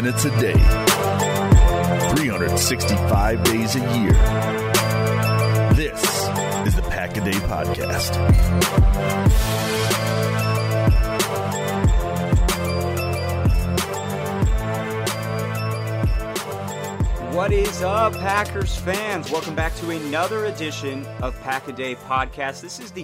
minutes a day, 365 days a year. This is the Pack-A-Day Podcast. What is up, Packers fans? Welcome back to another edition of Pack-A-Day Podcast. This is the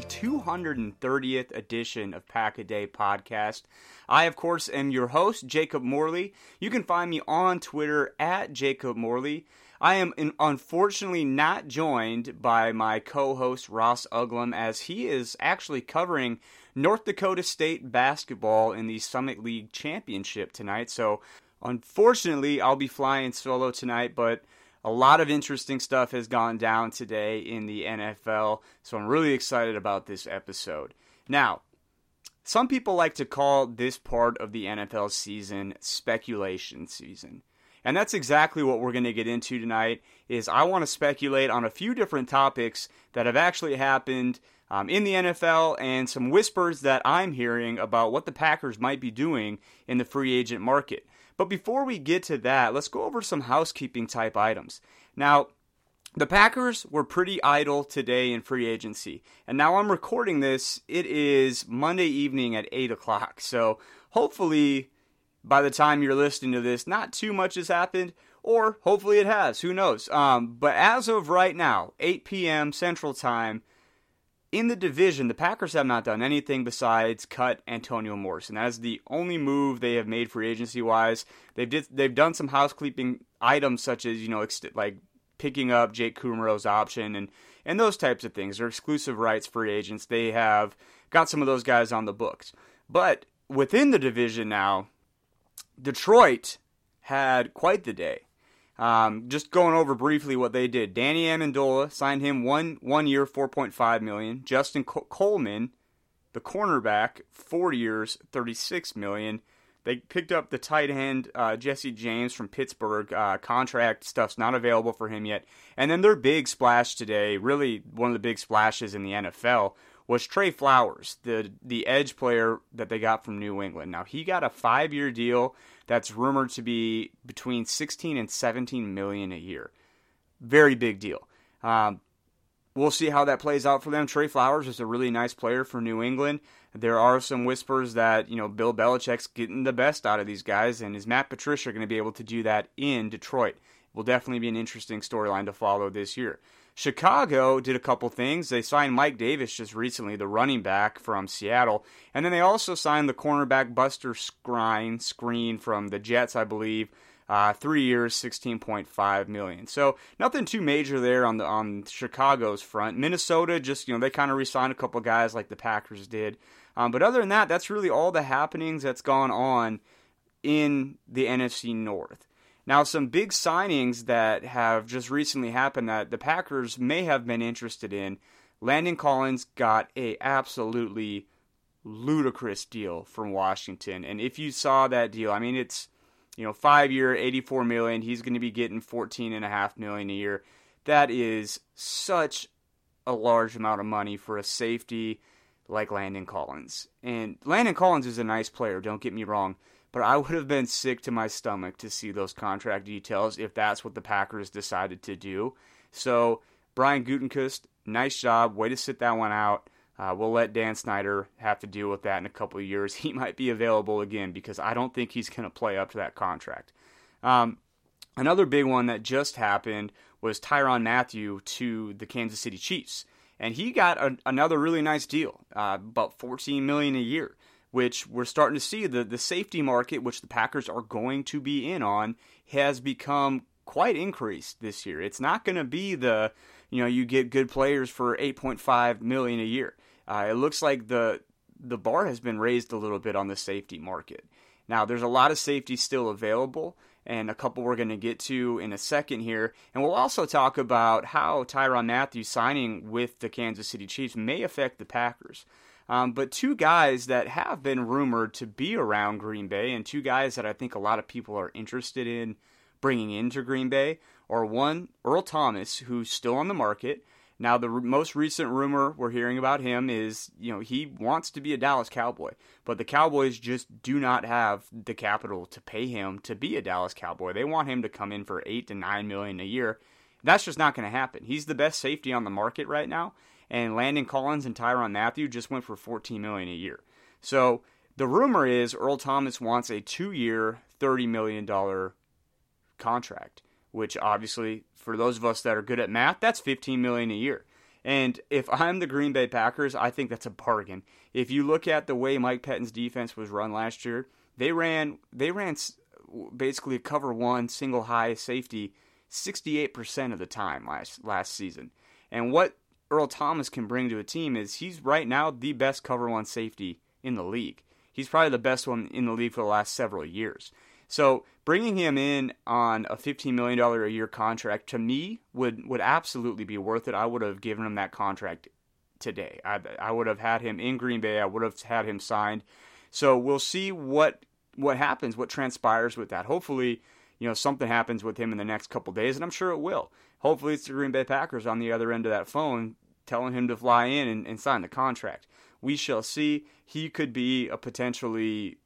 230th edition of Pack-A-Day Podcast. I, of course, am your host, Jacob Morley. You can find me on Twitter at Jacob Morley. I am unfortunately not joined by my co-host, Ross Uglum, as he is actually covering North Dakota State basketball in the Summit League Championship tonight. So, unfortunately, I'll be flying solo tonight, but a lot of interesting stuff has gone down today in the NFL, so I'm really excited about this episode. Now, some people like to call this part of the NFL season speculation season. And that's exactly what we're going to get into tonight, is I want to speculate on a few different topics that have actually happened in the NFL and some whispers that I'm hearing about what the Packers might be doing in the free agent market. But before we get to that, let's go over some housekeeping type items. Now, the Packers were pretty idle today in free agency. And now I'm recording this, it is Monday evening at 8 o'clock. So hopefully by the time you're listening to this, not too much has happened, or hopefully it has, who knows. But as of right now, 8 p.m. Central Time, in the division, the Packers have not done anything besides cut Antonio Morrison. That is the only move they have made free agency-wise. They've done some housekeeping items such as, like picking up Jake Kumerow's option and those types of things. They're exclusive rights free agents. They have got some of those guys on the books. But within the division now, Detroit had quite the day. Just going over briefly what they did. Danny Amendola signed him one year, $4.5 million. Justin Coleman, the cornerback, 4 years, $36 million. They picked up the tight end Jesse James from Pittsburgh. Contract stuff's not available for him yet. And then their big splash today, really one of the big splashes in the NFL, was Trey Flowers, the edge player that they got from New England. Now, he got a 5-year deal that's rumored to be between 16 and 17 million a year. Very big deal. We'll see how that plays out for them. Trey Flowers is a really nice player for New England. There are some whispers that, Bill Belichick's getting the best out of these guys, and is Matt Patricia going to be able to do that in Detroit? Will definitely be an interesting storyline to follow this year. Chicago did a couple things. They signed Mike Davis just recently, the running back from Seattle. And then they also signed the cornerback Buster Skrine from the Jets, I believe. 3 years, $16.5 million. So nothing too major there on Chicago's front. Minnesota just, they kind of re-signed a couple guys like the Packers did. But other than that, that's really all the happenings that's gone on in the NFC North. Now, some big signings that have just recently happened that the Packers may have been interested in. Landon Collins got a absolutely ludicrous deal from Washington. And if you saw that deal, I mean, it's, 5-year, $84 million. He's going to be getting $14.5 million a year. That is such a large amount of money for a safety like Landon Collins. And Landon Collins is a nice player, don't get me wrong. But I would have been sick to my stomach to see those contract details if that's what the Packers decided to do. So, Brian Gutekunst, nice job. Way to sit that one out. We'll let Dan Snyder have to deal with that in a couple of years. He might be available again because I don't think he's going to play up to that contract. Another big one that just happened was Tyrann Mathieu to the Kansas City Chiefs. And he got another really nice deal, about $14 million a year, which we're starting to see the safety market, which the Packers are going to be in on, has become quite increased this year. It's not going to be you get good players for $8.5 million a year. It looks like the bar has been raised a little bit on the safety market. Now, there's a lot of safety still available, and a couple we're going to get to in a second here. And we'll also talk about how Tyrann Mathieu signing with the Kansas City Chiefs may affect the Packers. But two guys that have been rumored to be around Green Bay, and two guys that I think a lot of people are interested in bringing into Green Bay, are one, Earl Thomas, who's still on the market, Now, the most recent rumor we're hearing about him is, he wants to be a Dallas Cowboy, but the Cowboys just do not have the capital to pay him to be a Dallas Cowboy. They want him to come in for $8 to $9 million a year. That's just not going to happen. He's the best safety on the market right now, and Landon Collins and Tyrann Mathieu just went for $14 million a year. So the rumor is Earl Thomas wants a 2-year, $30 million contract, which obviously, for those of us that are good at math, that's $15 million a year. And if I'm the Green Bay Packers, I think that's a bargain. If you look at the way Mike Pettine's defense was run last year, they ran basically a cover one single high safety 68% of the time last season. And what Earl Thomas can bring to a team is he's right now the best cover one safety in the league. He's probably the best one in the league for the last several years. So bringing him in on a $15 million a year contract, to me, would absolutely be worth it. I would have given him that contract today. I would have had him in Green Bay. I would have had him signed. So we'll see what happens, what transpires with that. Hopefully, something happens with him in the next couple days, and I'm sure it will. Hopefully it's the Green Bay Packers on the other end of that phone telling him to fly in and sign the contract. We shall see. He could be a potentially,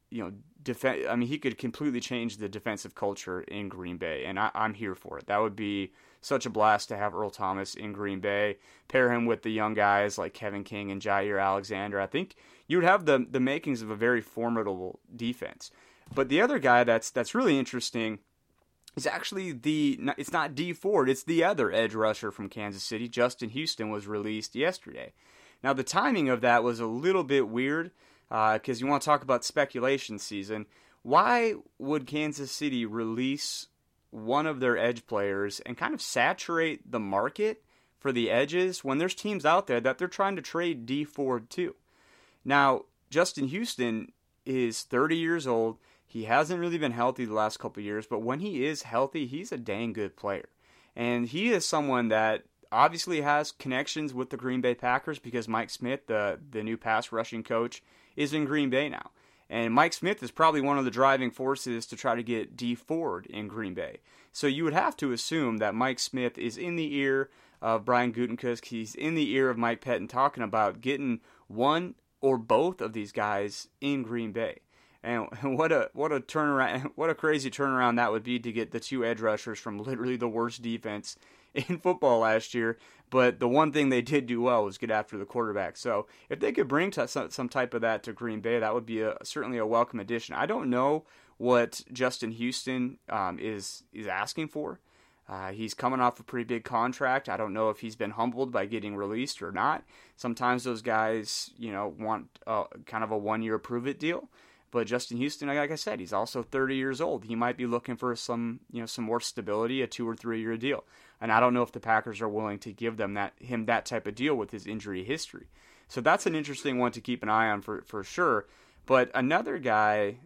he could completely change the defensive culture in Green Bay, and I'm here for it. That would be such a blast to have Earl Thomas in Green Bay, pair him with the young guys like Kevin King and Jair Alexander. I think you would have the makings of a very formidable defense. But the other guy that's really interesting is actually it's not Dee Ford, it's the other edge rusher from Kansas City. Justin Houston was released yesterday. Now, the timing of that was a little bit weird because you want to talk about speculation season. Why would Kansas City release one of their edge players and kind of saturate the market for the edges when there's teams out there that they're trying to trade Dee Ford to? Now, Justin Houston is 30 years old. He hasn't really been healthy the last couple of years, but when he is healthy, he's a dang good player. And he is someone that obviously has connections with the Green Bay Packers because Mike Smith, the new pass rushing coach, is in Green Bay now. And Mike Smith is probably one of the driving forces to try to get Dee Ford in Green Bay. So you would have to assume that Mike Smith is in the ear of Brian Gutekunst. He's in the ear of Mike Pettine talking about getting one or both of these guys in Green Bay. And what a turnaround! What a crazy turnaround that would be to get the two edge rushers from literally the worst defense in football last year. But the one thing they did do well was get after the quarterback. So if they could bring some type of that to Green Bay, that would be certainly a welcome addition. I don't know what Justin Houston is asking for. He's coming off a pretty big contract. I don't know if he's been humbled by getting released or not. Sometimes those guys, want kind of a 1-year prove-it deal. But Justin Houston, like I said, he's also 30 years old. He might be looking for some more stability, a 2 or 3 year deal. And I don't know if the Packers are willing to give him that type of deal with his injury history. So that's an interesting one to keep an eye on for sure. But another guy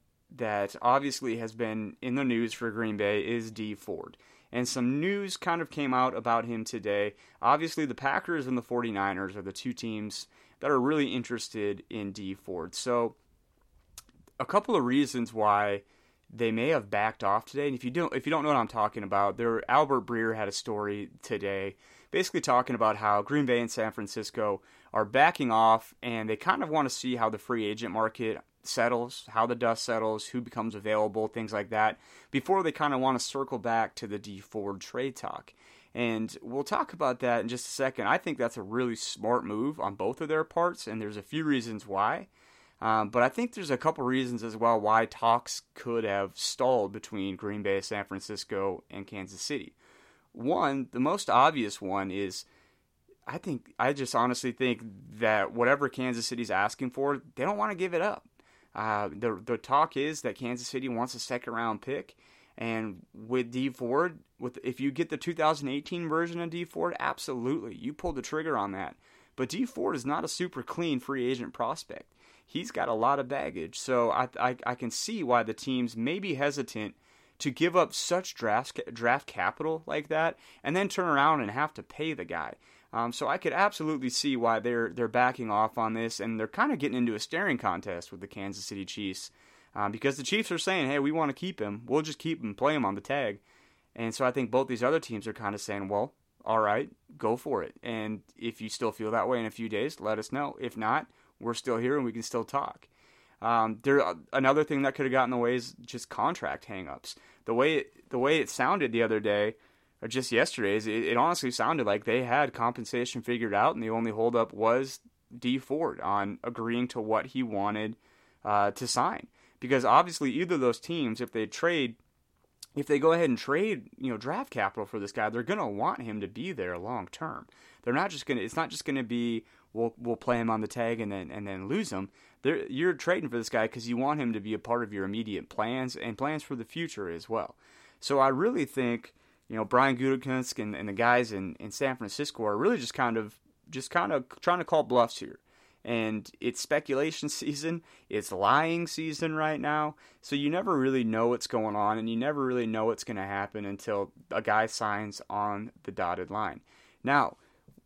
that obviously has been in the news for Green Bay is Dee Ford. And some news kind of came out about him today. Obviously, the Packers and the 49ers are the two teams that are really interested in Dee Ford. So a couple of reasons why they may have backed off today. And if you don't know what I'm talking about, Albert Breer had a story today basically talking about how Green Bay and San Francisco are backing off and they kind of want to see how the free agent market settles, how the dust settles, who becomes available, things like that, before they kind of want to circle back to the Dee Ford trade talk. And we'll talk about that in just a second. I think that's a really smart move on both of their parts, and there's a few reasons why. But I think there's a couple reasons as well why talks could have stalled between Green Bay, San Francisco, and Kansas City. One, the most obvious one is I just honestly think that whatever Kansas City's asking for, they don't want to give it up. The talk is that Kansas City wants a second-round pick, and with Dee Ford, if you get the 2018 version of Dee Ford, absolutely, you pull the trigger on that. But Dee Ford is not a super clean free agent prospect. He's got a lot of baggage, so I can see why the teams may be hesitant to give up such draft capital like that and then turn around and have to pay the guy. So I could absolutely see why they're backing off on this, and they're kind of getting into a staring contest with the Kansas City Chiefs because the Chiefs are saying, hey, we want to keep him. We'll just keep him, play him on the tag. And so I think both these other teams are kind of saying, well, all right, go for it. And if you still feel that way in a few days, let us know. If not, we're still here and we can still talk. Another thing that could have gotten in the way is just contract hangups. The way it sounded the other day, or just yesterday, it honestly sounded like they had compensation figured out, and the only holdup was Dee Ford on agreeing to what he wanted to sign. Because obviously either of those teams, if they go ahead and trade, draft capital for this guy, they're going to want him to be there long term. They're not just going to. It's not just going to be we'll play him on the tag and then lose him. You're trading for this guy because you want him to be a part of your immediate plans and plans for the future as well. So I really think Brian Gutekunst and the guys in San Francisco are really just kind of trying to call bluffs here. And it's speculation season, it's lying season right now, so you never really know what's going on, and you never really know what's going to happen until a guy signs on the dotted line. Now,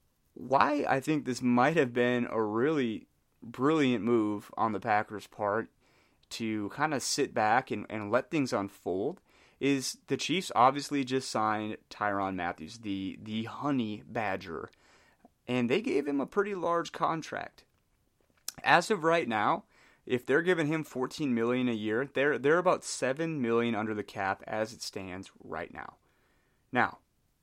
why I think this might have been a really brilliant move on the Packers' part to kind of sit back and let things unfold is the Chiefs obviously just signed Tyrann Mathieu, the honey badger, and they gave him a pretty large contract. As of right now, if they're giving him $14 million a year, they're about $7 million under the cap as it stands right now. Now,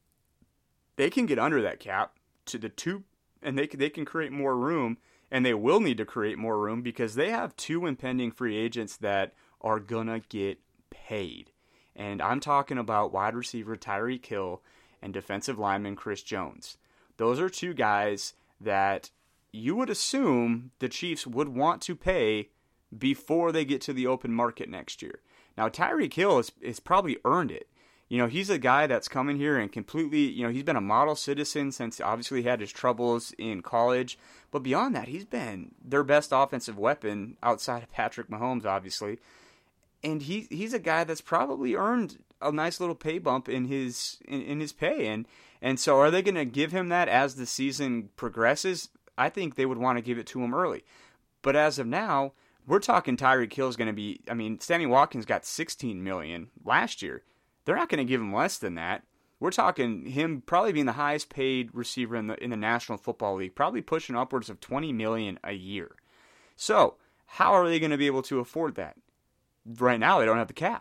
they can get under that cap to the two, and they can create more room, and they will need to create more room because they have two impending free agents that are gonna get paid. And I'm talking about wide receiver Tyreek Hill and defensive lineman Chris Jones. Those are two guys that you would assume the Chiefs would want to pay before they get to the open market next year. Now, Tyreek Hill is probably earned it. He's a guy that's coming here and completely, he's been a model citizen since obviously he had his troubles in college. But beyond that, he's been their best offensive weapon outside of Patrick Mahomes, obviously. And he's a guy that's probably earned a nice little pay bump in his pay. And so are they going to give him that as the season progresses? I think they would want to give it to him early. But as of now, we're talking Tyreek Hill is going to be, Sammy Watkins got $16 million last year. They're not going to give him less than that. We're talking him probably being the highest paid receiver in the National Football League, probably pushing upwards of $20 million a year. So, how are they going to be able to afford that? Right now, they don't have the cap.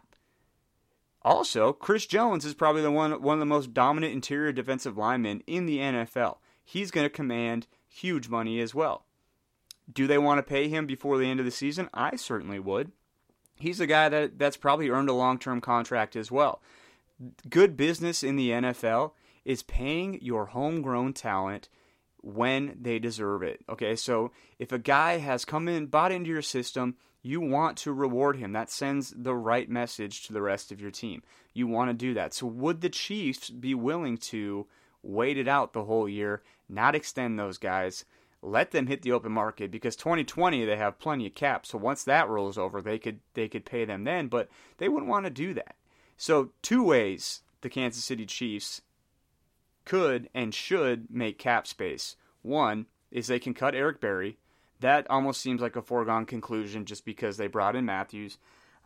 Also, Chris Jones is probably one of the most dominant interior defensive linemen in the NFL. He's going to command huge money as well. Do they want to pay him before the end of the season? I certainly would. He's a guy that's probably earned a long-term contract as well. Good business in the NFL is paying your homegrown talent when they deserve it. Okay, so if a guy has come in, bought into your system, you want to reward him. That sends the right message to the rest of your team. You want to do that. So would the Chiefs be willing to wait it out the whole year, not extend those guys, let them hit the open market? Because 2020 they have plenty of cap, so once that rolls over, they could pay them then, but they wouldn't want to do that. So two ways the Kansas City Chiefs could and should make cap space. One is they can cut Eric Berry. That almost seems like a foregone conclusion just because they brought in Matthews.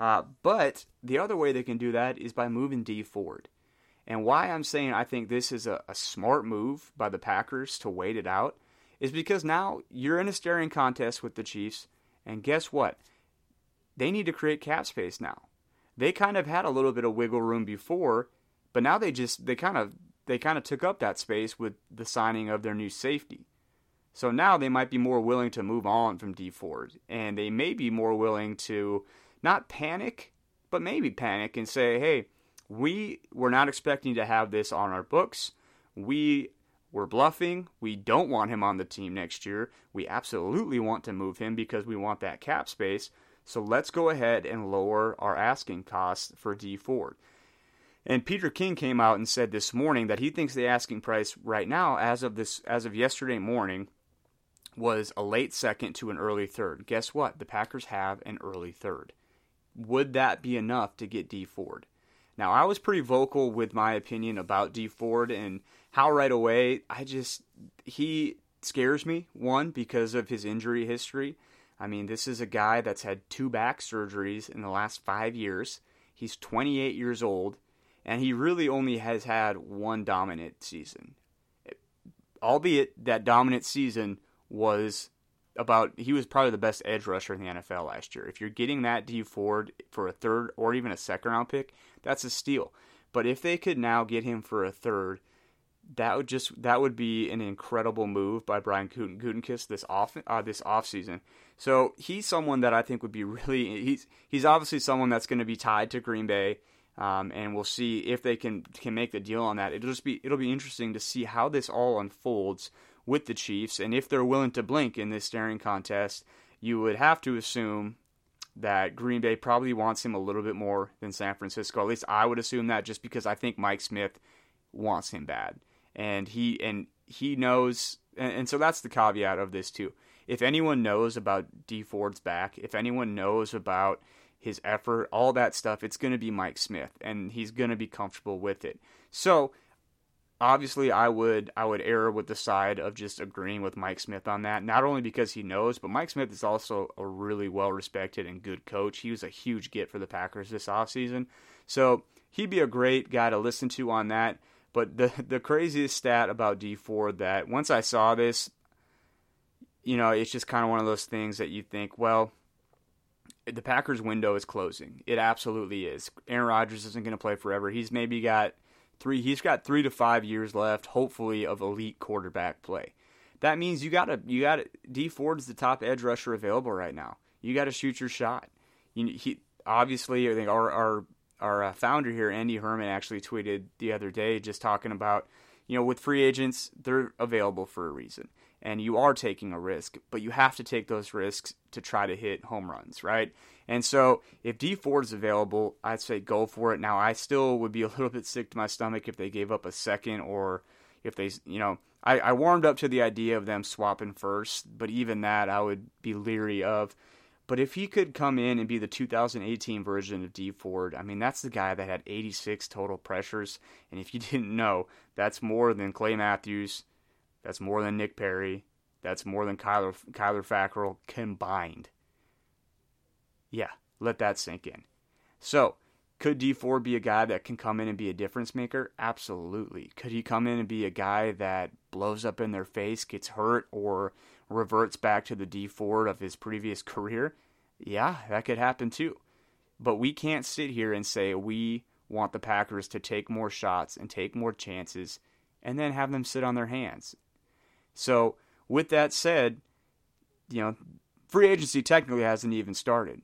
But the other way they can do that is by moving Dee Ford. And why I'm saying I think this is a smart move by the Packers to wait it out is because now you're in a staring contest with the Chiefs, and guess what? They need to create cap space now. They kind of had a little bit of wiggle room before, but now they kind of took up that space with the signing of their new safety. So now they might be more willing to move on from Dee Ford, and they may be more willing to not panic, but maybe panic and say, hey, we're not expecting to have this on our books. We're bluffing. We don't want him on the team next year. We absolutely want to move him because we want that cap space. So let's go ahead and lower our asking costs for Dee Ford. And Peter King came out and said this morning that he thinks the asking price right now, as of yesterday morning, was a late second to an early third. Guess what? The Packers have an early third. Would that be enough to get Dee Ford? Now, I was pretty vocal with my opinion about Dee Ford and how right away he scares me, one, because of his injury history. This is a guy that's had 2 back surgeries in the last 5 years. He's 28 years old, and he really only has had one dominant season. albeit that dominant season he was probably the best edge rusher in the NFL last year. If you're getting that Dee Ford for a third or even a second round pick, that's a steal. But if they could now get him for a third, that would be an incredible move by Brian Gutekunst this offseason. So he's someone that I think would be he's obviously someone that's going to be tied to Green Bay, and we'll see if they can make the deal on that. It'll be interesting to see how this all unfolds with the Chiefs, and if they're willing to blink in this staring contest, you would have to assume that Green Bay probably wants him a little bit more than San Francisco. At least I would assume that, just because I think Mike Smith wants him bad. And he knows, and so that's the caveat of this too. If anyone knows about Dee Ford's back, if anyone knows about his effort, all that stuff, it's going to be Mike Smith, and he's going to be comfortable with it. So obviously, I would err with the side of just agreeing with Mike Smith on that, not only because he knows, but Mike Smith is also a really well-respected and good coach. He was a huge get for the Packers this offseason. So he'd be a great guy to listen to on that. But the craziest stat about Dee Ford, that once I saw this, it's just kind of one of those things that you think, well, the Packers window is closing. It absolutely is. Aaron Rodgers isn't going to play forever. He's maybe got 3 to 5 years left, hopefully, of elite quarterback play. That means you got Dee Ford's the top edge rusher available right now. You got to shoot your shot. Obviously, I think our founder here, Andy Herman, actually tweeted the other day just talking about, with free agents, they're available for a reason. And you are taking a risk, but you have to take those risks to try to hit home runs, right? And so if Dee Ford's available, I'd say go for it. Now, I still would be a little bit sick to my stomach if they gave up a second, or if they, I warmed up to the idea of them swapping first, but even that I would be leery of. But if he could come in and be the 2018 version of Dee Ford, I mean, that's the guy that had 86 total pressures. And if you didn't know, that's more than Clay Matthews. That's more than Nick Perry. That's more than Kyler Fackrell combined. Yeah, let that sink in. So, could Dee Ford be a guy that can come in and be a difference maker? Absolutely. Could he come in and be a guy that blows up in their face, gets hurt, or reverts back to the Dee Ford of his previous career? Yeah, that could happen too. But we can't sit here and say we want the Packers to take more shots and take more chances and then have them sit on their hands. So, with that said, free agency technically hasn't even started.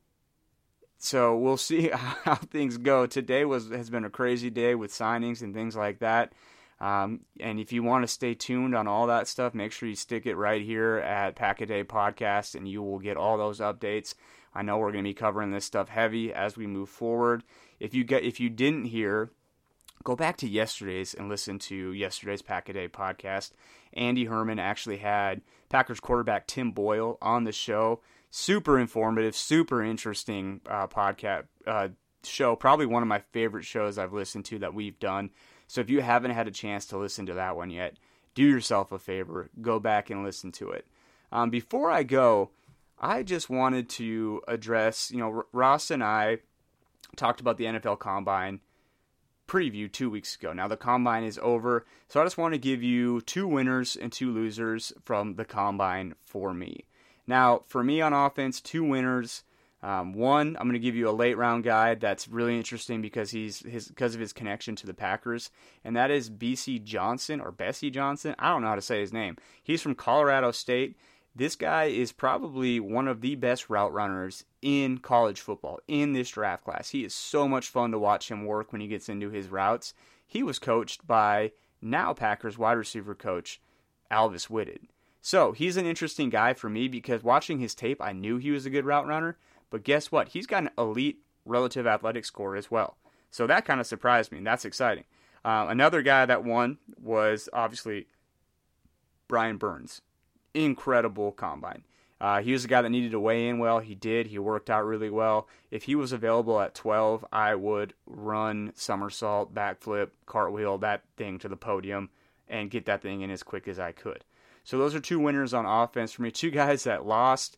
So we'll see how things go. Today has been a crazy day with signings and things like that. And if you want to stay tuned on all that stuff, make sure you stick it right here at Pack-A-Day Podcast, and you will get all those updates. I know we're going to be covering this stuff heavy as we move forward. If you didn't hear, go back to yesterday's and listen to yesterday's Pack-A-Day Podcast. Andy Herman actually had Packers quarterback Tim Boyle on the show. Super informative, super interesting podcast show. Probably one of my favorite shows I've listened to that we've done. So if you haven't had a chance to listen to that one yet, do yourself a favor. Go back and listen to it. Before I go, I just wanted to address, Ross and I talked about the NFL Combine preview 2 weeks ago. Now the Combine is over, so I just want to give you 2 winners and 2 losers from the Combine for me. Now, for me on offense, 2 winners. One, I'm going to give you a late round guy that's really interesting because of his connection to the Packers, and that is Bessie Johnson. I don't know how to say his name. He's from Colorado State. This guy is probably one of the best route runners in college football in this draft class. He is so much fun to watch him work when he gets into his routes. He was coached by now Packers wide receiver coach Alvis Whitted. So he's an interesting guy for me because watching his tape, I knew he was a good route runner. But guess what? He's got an elite relative athletic score as well. So that kind of surprised me, and that's exciting. Another guy that won was obviously Brian Burns. Incredible combine. He was a guy that needed to weigh in well. He did. He worked out really well. If he was available at 12, I would run somersault, backflip, cartwheel, that thing to the podium, and get that thing in as quick as I could. So those are 2 winners on offense for me. 2 guys that lost.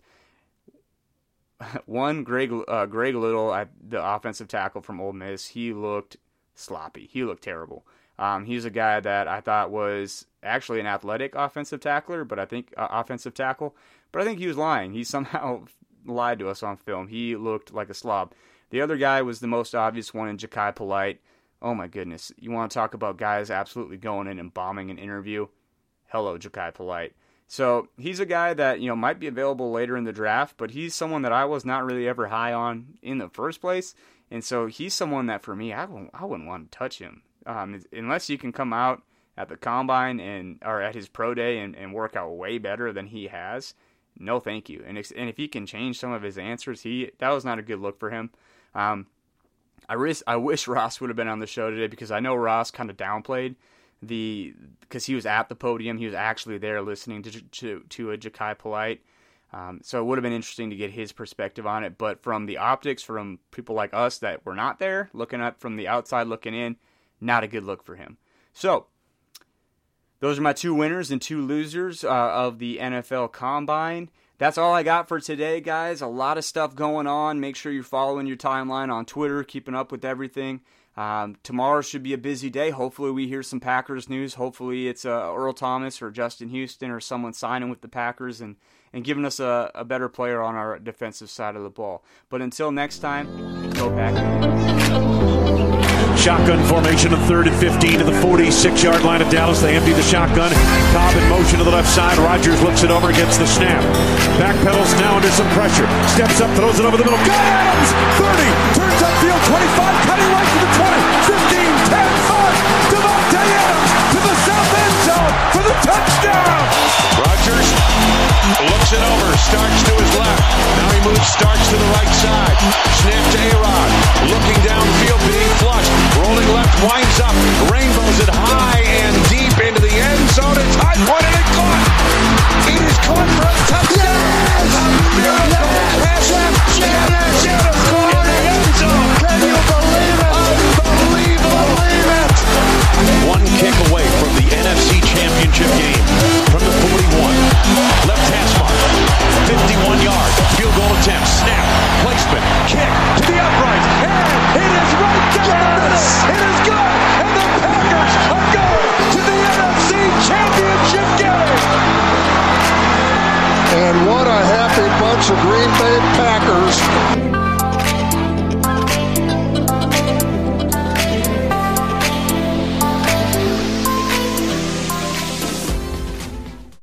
One, Greg Little, the offensive tackle from Ole Miss, he looked sloppy. He looked terrible. He's a guy that I thought was actually an athletic offensive tackler, but I think offensive tackle. But I think he was lying. He somehow lied to us on film. He looked like a slob. The other guy was the most obvious one in Jachai Polite. Oh my goodness. You want to talk about guys absolutely going in and bombing an interview? Hello, Jachai Polite. So he's a guy that, might be available later in the draft, but he's someone that I was not really ever high on in the first place. And so he's someone that for me, I wouldn't want to touch him. Unless you can come out at the combine or at his pro day and work out way better than he has, no thank you. And if he can change some of his answers, that was not a good look for him. I wish Ross would have been on the show today, because I know Ross kind of downplayed because he was at the podium. He was actually there listening to a Jachai Polite. So it would have been interesting to get his perspective on it. But from the optics, from people like us that were not there, looking up from the outside looking in, not a good look for him. So those are my 2 winners and 2 losers of the NFL Combine. That's all I got for today, guys. A lot of stuff going on. Make sure you're following your timeline on Twitter, keeping up with everything. Tomorrow should be a busy day. Hopefully we hear some Packers news. Hopefully it's Earl Thomas or Justin Houston or someone signing with the Packers and giving us a better player on our defensive side of the ball. But until next time, go Packers. Shotgun formation of 3rd and 15 to the 46-yard line of Dallas. They empty the shotgun. Cobb in motion to the left side. Rodgers looks it over, gets the snap. Backpedals now under some pressure. Steps up, throws it over the middle. Got Adams! 30, turns upfield, 25, cutting right to the 20, 15, 10, 5. Devontae Adams to the south end zone for the touchdown! Rodgers looks it over, Starks to his left. Now he moves Starks to the right side. Snap to A-Rod. Looking downfield, being flushed. Rolling left, winds up. Rainbows it high and deep into the end zone. It's high pointed and caught. It is caught for a touchdown. Yes! A miracle pass. Janis caught in the end zone. Can you believe it? Unbelievable. Believe it. One kick away from the NFC Championship game. From the 41. Left hash mark. 51-yard. Field goal attempt. Snap. Placement. Kick to the uprights. And it is right down the middle. It is good. And the Packers are going to the NFC Championship game. And what a happy bunch of Green Bay Packers.